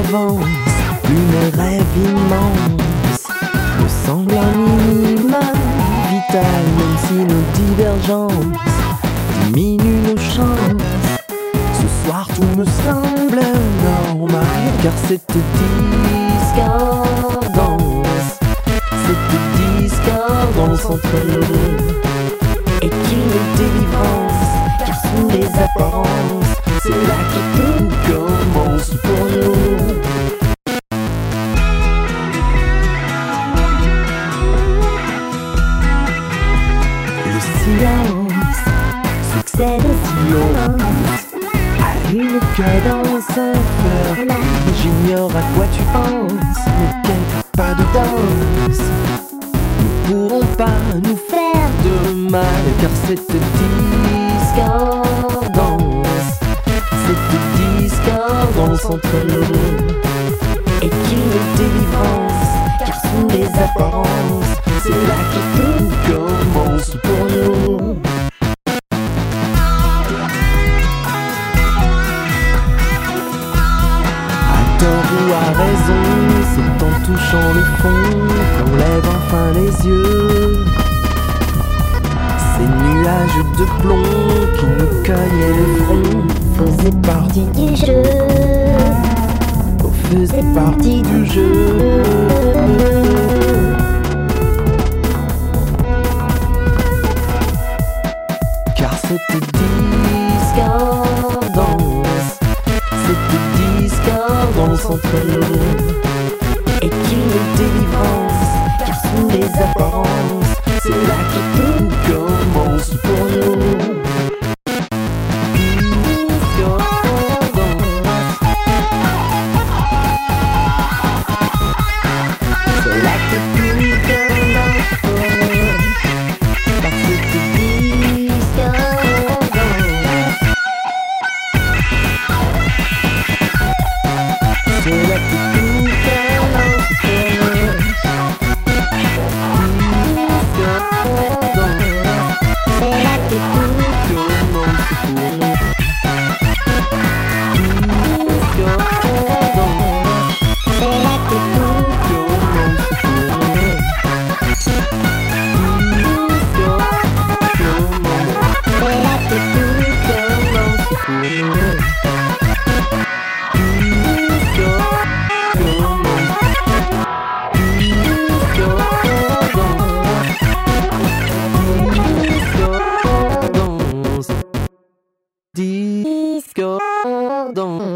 avance, une rêve immense, me semble un minimum vital, même si nos divergences diminuent nos chances. Ce soir tout me semble normal, car cette discordance entre nous est une délivrance, car sous les apparences, c'est là que tout commence pour nous. Le silence succède au silence, à une cadence infernale. J'ignore à quoi tu penses, mais quel pas de danse ne pourront pas nous faire de mal, car cette discordance entre nous est une délivrance, car sous les apparences, c'est là que tout commence pour nous. À tort ou à raison, c'est en touchant le fond qu'on lève enfin les yeux. Ces nuages de plomb qui nous cognaient le front faisaient partie du jeu. Faisait partie du jeu. Car cette discordance entre nous est une délivrance, car sous les apparences, c'est là que tout commence pour nous. Discordance.